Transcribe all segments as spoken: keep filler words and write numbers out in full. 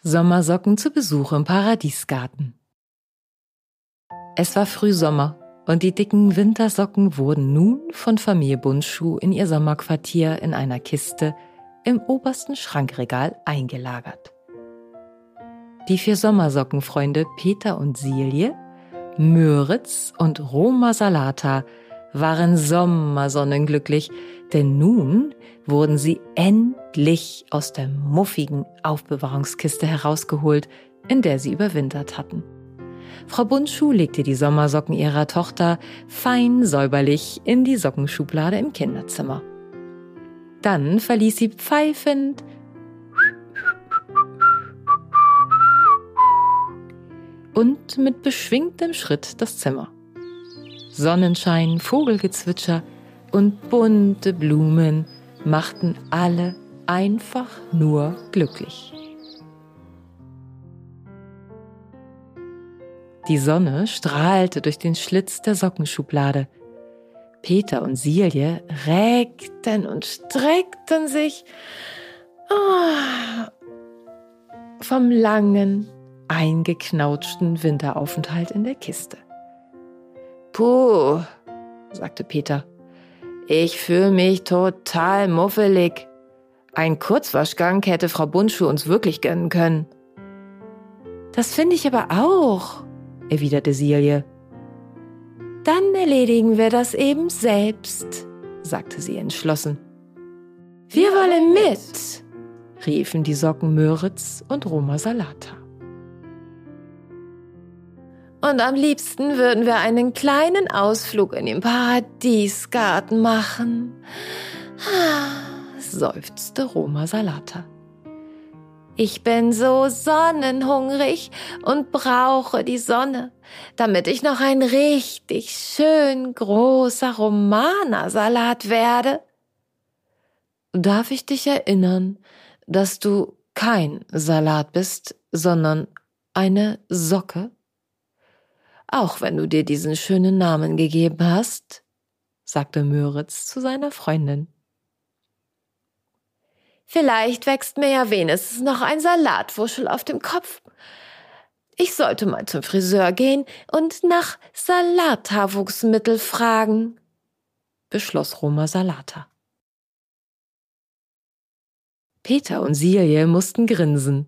Sommersocken zu Besuch im Paradiesgarten. Es war Frühsommer und die dicken Wintersocken wurden nun von Familie Bundschuh in ihr Sommerquartier in einer Kiste im obersten Schrankregal eingelagert. Die vier Sommersockenfreunde Peter und Silje, Müritz und Roma Salata waren sommersonnenglücklich, denn nun wurden sie endlich aus der muffigen Aufbewahrungskiste herausgeholt, in der sie überwintert hatten. Frau Bundschuh legte die Sommersocken ihrer Tochter fein säuberlich in die Sockenschublade im Kinderzimmer. Dann verließ sie pfeifend und mit beschwingtem Schritt das Zimmer. Sonnenschein, Vogelgezwitscher und bunte Blumen machten alle einfach nur glücklich. Die Sonne strahlte durch den Schlitz der Sockenschublade. Peter und Silje reckten und streckten sich oh, vom langen, eingeknautschten Winteraufenthalt in der Kiste. »Puh«, sagte Peter, »ich fühle mich total muffelig. Ein Kurzwaschgang hätte Frau Bundschuh uns wirklich gönnen können.« »Das finde ich aber auch«, erwiderte Silje. »Dann erledigen wir das eben selbst«, sagte sie entschlossen. »Wir wollen mit«, riefen die Socken Müritz und Roma Salata. »Und am liebsten würden wir einen kleinen Ausflug in den Paradiesgarten machen«, seufzte Roma Salata. »Ich bin so sonnenhungrig und brauche die Sonne, damit ich noch ein richtig schön großer Romana-Salat werde.« »Darf ich dich erinnern, dass du kein Salat bist, sondern eine Socke? Auch wenn du dir diesen schönen Namen gegeben hast«, sagte Müritz zu seiner Freundin. »Vielleicht wächst mir ja wenigstens noch ein Salatwuschel auf dem Kopf. Ich sollte mal zum Friseur gehen und nach Salathaarwuchsmittel fragen«, beschloss Roma Salata. Peter und Silje mussten grinsen.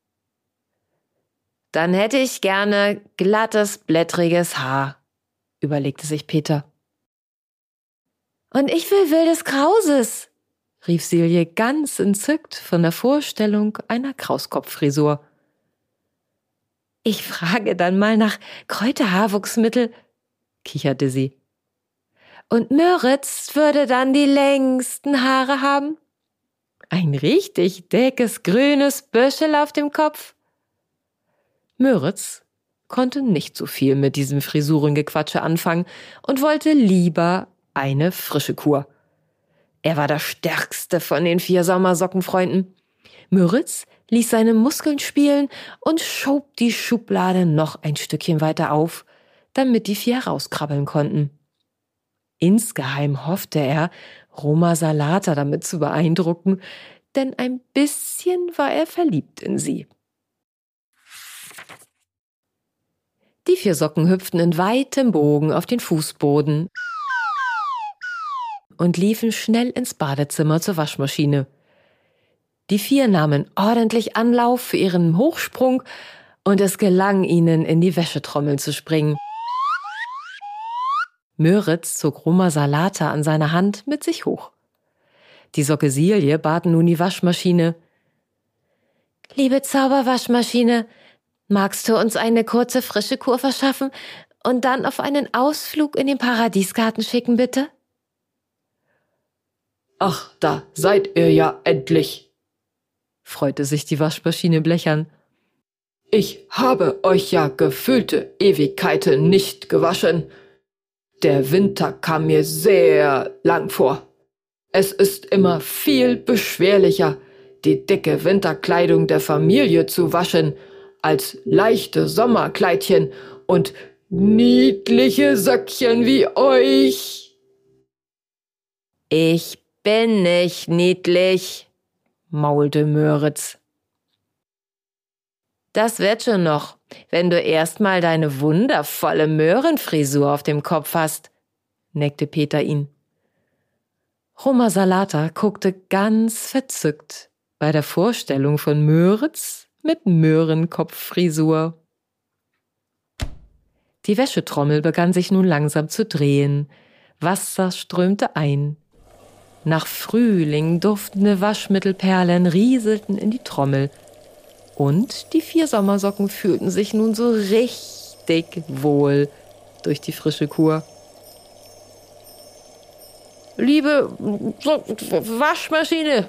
»Dann hätte ich gerne glattes, blättriges Haar«, überlegte sich Peter. »Und ich will wildes Krauses«, rief Silje ganz entzückt von der Vorstellung einer Krauskopffrisur. »Ich frage dann mal nach Kräuterhaarwuchsmittel«, kicherte sie. »Und Müritz würde dann die längsten Haare haben? Ein richtig dickes, grünes Büschel auf dem Kopf?« Müritz konnte nicht so viel mit diesem Frisurengequatsche anfangen und wollte lieber eine frische Kur. Er war der stärkste von den vier Sommersockenfreunden. Müritz ließ seine Muskeln spielen und schob die Schublade noch ein Stückchen weiter auf, damit die vier herauskrabbeln konnten. Insgeheim hoffte er, Roma Salata damit zu beeindrucken, denn ein bisschen war er verliebt in sie. Die vier Socken hüpften in weitem Bogen auf den Fußboden und liefen schnell ins Badezimmer zur Waschmaschine. Die vier nahmen ordentlich Anlauf für ihren Hochsprung und es gelang ihnen, in die Wäschetrommel zu springen. Müritz zog Roma Salata an seiner Hand mit sich hoch. Die Socke Silje bat nun die Waschmaschine. »Liebe Zauberwaschmaschine, magst du uns eine kurze frische Kur verschaffen und dann auf einen Ausflug in den Paradiesgarten schicken, bitte?« »Ach, da seid ihr ja endlich«, freute sich die Waschmaschine blechern. »Ich habe euch ja gefühlte Ewigkeiten nicht gewaschen. Der Winter kam mir sehr lang vor. Es ist immer viel beschwerlicher, die dicke Winterkleidung der Familie zu waschen, als leichte Sommerkleidchen und niedliche Söckchen wie euch.« »Ich bin nicht niedlich«, maulte Müritz. Das wird schon noch, wenn du erstmal deine wundervolle Möhrenfrisur auf dem Kopf hast, neckte Peter ihn. Roma Salata guckte ganz verzückt bei der Vorstellung von Möritz mit Möhrenkopffrisur. Die Wäschetrommel begann sich nun langsam zu drehen. Wasser strömte ein. Nach Frühling duftende Waschmittelperlen rieselten in die Trommel. Und die vier Sommersocken fühlten sich nun so richtig wohl durch die frische Kur. Liebe Waschmaschine,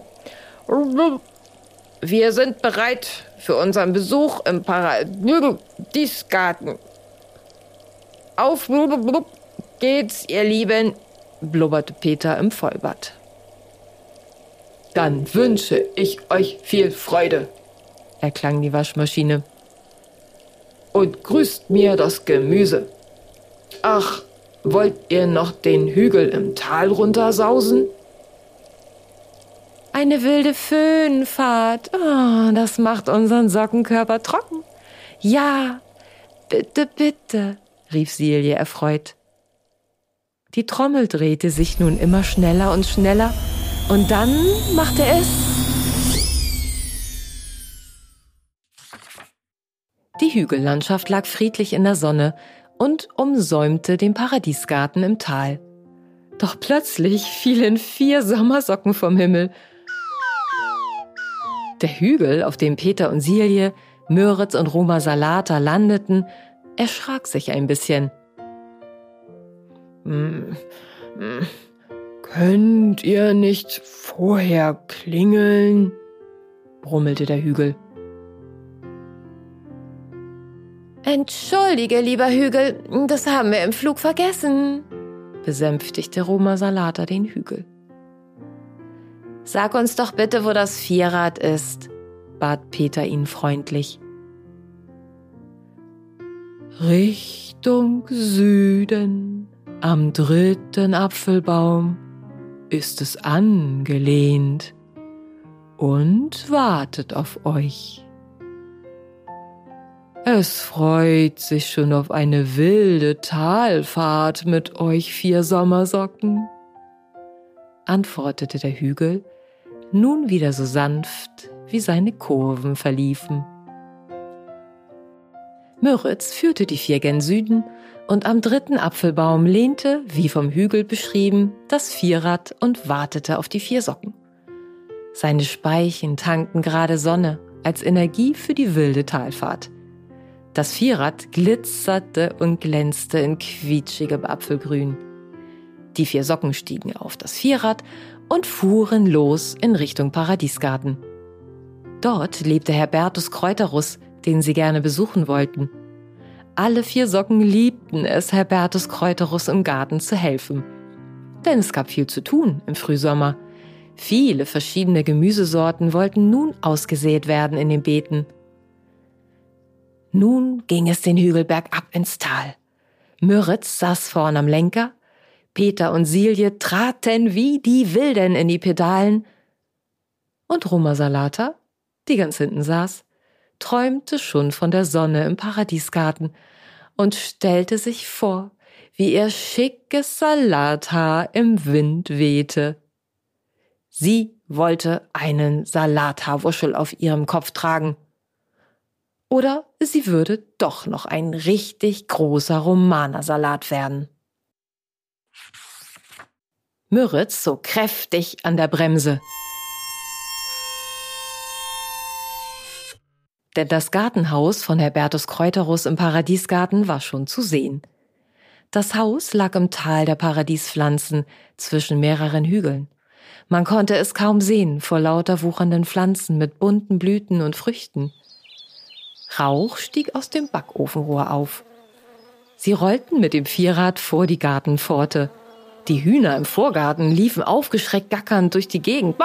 wir sind bereit für unseren Besuch im Paradiesgarten. Auf geht's, ihr Lieben, blubberte Peter im Vollbad. Dann wünsche ich euch viel Freude, erklang die Waschmaschine. Und grüßt mir das Gemüse. Ach, wollt ihr noch den Hügel im Tal runtersausen? Eine wilde Föhnfahrt, oh, das macht unseren Sockenkörper trocken. Ja, bitte, bitte, rief Silje erfreut. Die Trommel drehte sich nun immer schneller und schneller, und dann machte es... Die Hügellandschaft lag friedlich in der Sonne und umsäumte den Paradiesgarten im Tal. Doch plötzlich fielen vier Sommersocken vom Himmel. Der Hügel, auf dem Peter und Silje, Möritz und Roma Salata landeten, erschrak sich ein bisschen. Hm, hm, könnt ihr nicht vorher klingeln? Brummelte der Hügel. Entschuldige, lieber Hügel, das haben wir im Flug vergessen, besänftigte Roma Salata den Hügel. Sag uns doch bitte, wo das Vierrad ist, bat Peter ihn freundlich. Richtung Süden, am dritten Apfelbaum, ist es angelehnt und wartet auf euch. Es freut sich schon auf eine wilde Talfahrt mit euch vier Sommersocken, antwortete der Hügel, nun wieder so sanft, wie seine Kurven verliefen. Möritz führte die vier gen Süden, und am dritten Apfelbaum lehnte, wie vom Hügel beschrieben, das Vierrad und wartete auf die vier Socken. Seine Speichen tankten gerade Sonne als Energie für die wilde Talfahrt. Das Vierrad glitzerte und glänzte in quietschigem Apfelgrün. Die vier Socken stiegen auf das Vierrad und fuhren los in Richtung Paradiesgarten. Dort lebte Herbertus Kräuterus, den sie gerne besuchen wollten. Alle vier Socken liebten es, Herbertus Kräuterus im Garten zu helfen. Denn es gab viel zu tun im Frühsommer. Viele verschiedene Gemüsesorten wollten nun ausgesät werden in den Beeten. Nun ging es den Hügel bergab ins Tal. Möritz saß vorn am Lenker, Peter und Silje traten wie die Wilden in die Pedalen und Roma Salata, die ganz hinten saß, träumte schon von der Sonne im Paradiesgarten und stellte sich vor, wie ihr schickes Salathaar im Wind wehte. Sie wollte einen Salathaarwuschel auf ihrem Kopf tragen. Oder sie würde doch noch ein richtig großer Romanersalat werden. Möritz zog kräftig an der Bremse. Denn das Gartenhaus von Herbertus Kräuterus im Paradiesgarten war schon zu sehen. Das Haus lag im Tal der Paradiespflanzen zwischen mehreren Hügeln. Man konnte es kaum sehen vor lauter wuchernden Pflanzen mit bunten Blüten und Früchten. Rauch stieg aus dem Backofenrohr auf. Sie rollten mit dem Vierrad vor die Gartenpforte. Die Hühner im Vorgarten liefen aufgeschreckt gackernd durch die Gegend.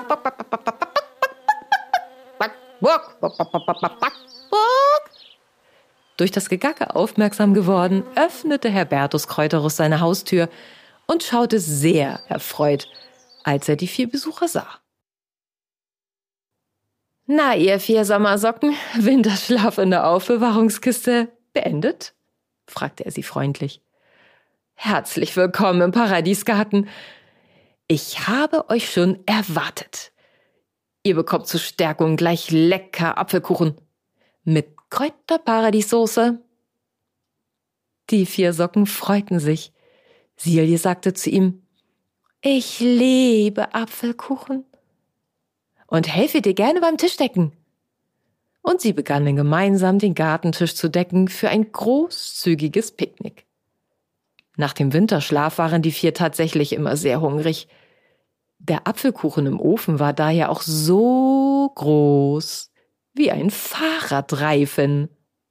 Durch das Gegacke aufmerksam geworden, öffnete Herbertus Kräuterus seine Haustür und schaute sehr erfreut, als er die vier Besucher sah. Na, ihr vier Sommersocken, Winterschlaf in der Aufbewahrungskiste beendet? Fragte er sie freundlich. Herzlich willkommen im Paradiesgarten. Ich habe euch schon erwartet. Ihr bekommt zur Stärkung gleich lecker Apfelkuchen mit Kräuterparadiessoße. Die vier Socken freuten sich. Silje sagte zu ihm, ich liebe Apfelkuchen und helfe dir gerne beim Tischdecken. Und sie begannen gemeinsam den Gartentisch zu decken für ein großzügiges Picknick. Nach dem Winterschlaf waren die vier tatsächlich immer sehr hungrig. Der Apfelkuchen im Ofen war daher auch so groß wie ein Fahrradreifen.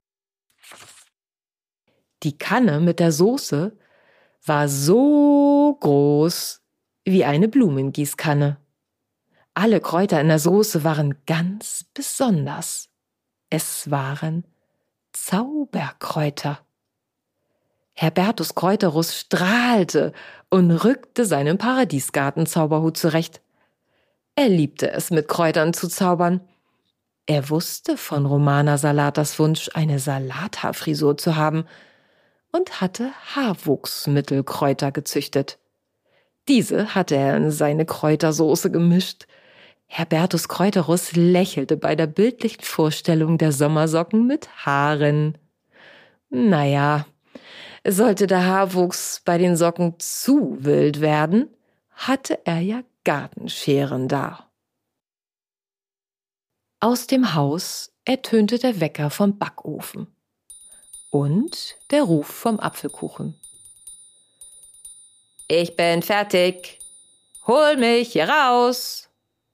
Die Kanne mit der Soße war so groß wie eine Blumengießkanne. Alle Kräuter in der Soße waren ganz besonders. Es waren Zauberkräuter. Herbertus Kräuterruss strahlte und rückte seinen Paradiesgarten-Zauberhut zurecht. Er liebte es, mit Kräutern zu zaubern. Er wusste von Romana Salatas Wunsch, eine Salathaarfrisur zu haben und hatte Haarwuchsmittelkräuter gezüchtet. Diese hatte er in seine Kräutersoße gemischt. Herbertus Kräuterruss lächelte bei der bildlichen Vorstellung der Sommersocken mit Haaren. Naja, sollte der Haarwuchs bei den Socken zu wild werden, hatte er ja Gartenscheren da. Aus dem Haus ertönte der Wecker vom Backofen und der Ruf vom Apfelkuchen. Ich bin fertig. Hol mich hier raus.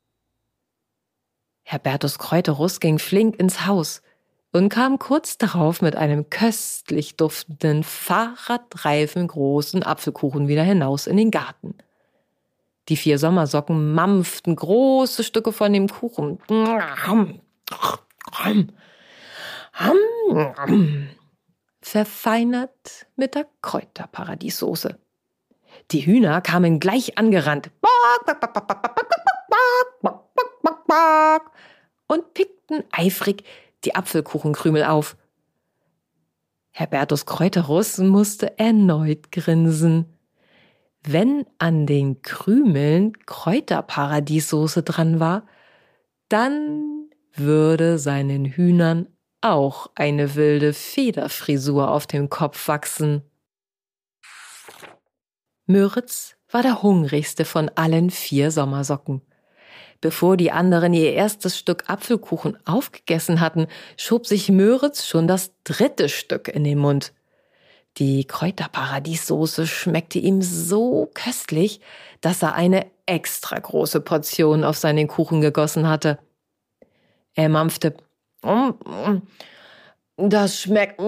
Herbertus Kräuterruss ging flink ins Haus und kam kurz darauf mit einem köstlich duftenden, fahrradreifengroßen Apfelkuchen wieder hinaus in den Garten. Die vier Sommersocken mampften große Stücke von dem Kuchen. Verfeinert mit der Kräuterparadiessoße. Die Hühner kamen gleich angerannt und pickten eifrig die Apfelkuchenkrümel auf. Herbertus Kräuterruss musste erneut grinsen. Wenn an den Krümeln Kräuterparadiessoße dran war, dann würde seinen Hühnern auch eine wilde Federfrisur auf dem Kopf wachsen. Müritz war der hungrigste von allen vier Sommersocken. Bevor die anderen ihr erstes Stück Apfelkuchen aufgegessen hatten, schob sich Müritz schon das dritte Stück in den Mund. Die Kräuterparadiessoße schmeckte ihm so köstlich, dass er eine extra große Portion auf seinen Kuchen gegossen hatte. Er mampfte, das schmeckt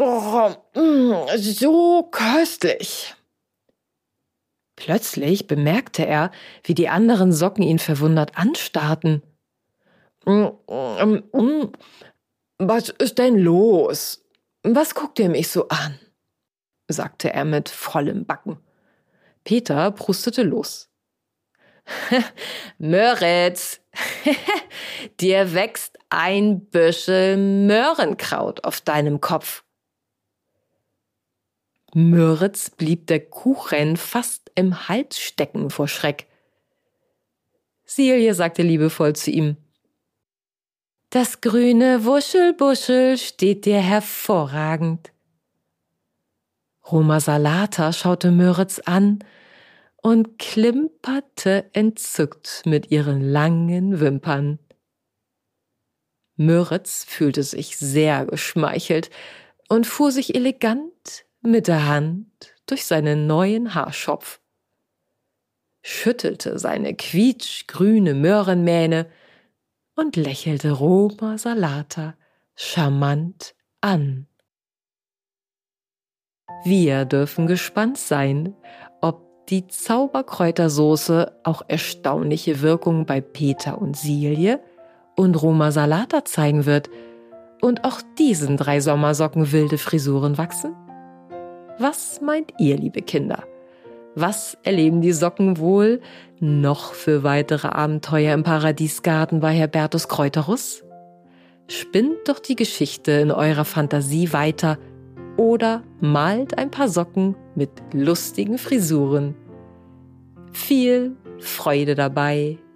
so köstlich. Plötzlich bemerkte er, wie die anderen Socken ihn verwundert anstarrten. Was ist denn los? Was guckt ihr mich so an? Sagte er mit vollem Backen. Peter prustete los. Müritz, dir wächst ein Büschel Möhrenkraut auf deinem Kopf. Müritz blieb der Kuchen fast im Hals stecken vor Schreck. Silje sagte liebevoll zu ihm, das grüne Wuschelbuschel steht dir hervorragend. Roma Salata schaute Müritz an und klimperte entzückt mit ihren langen Wimpern. Müritz fühlte sich sehr geschmeichelt und fuhr sich elegant mit der Hand durch seinen neuen Haarschopf, schüttelte seine quietschgrüne Möhrenmähne und lächelte Roma Salata charmant an. Wir dürfen gespannt sein, ob die Zauberkräutersoße auch erstaunliche Wirkung bei Peter und Silje und Roma Salata zeigen wird und auch diesen drei Sommersocken wilde Frisuren wachsen? Was meint ihr, liebe Kinder? Was erleben die Socken wohl noch für weitere Abenteuer im Paradiesgarten bei Herbertus Kräuterus? Spinnt doch die Geschichte in eurer Fantasie weiter oder malt ein paar Socken mit lustigen Frisuren. Viel Freude dabei!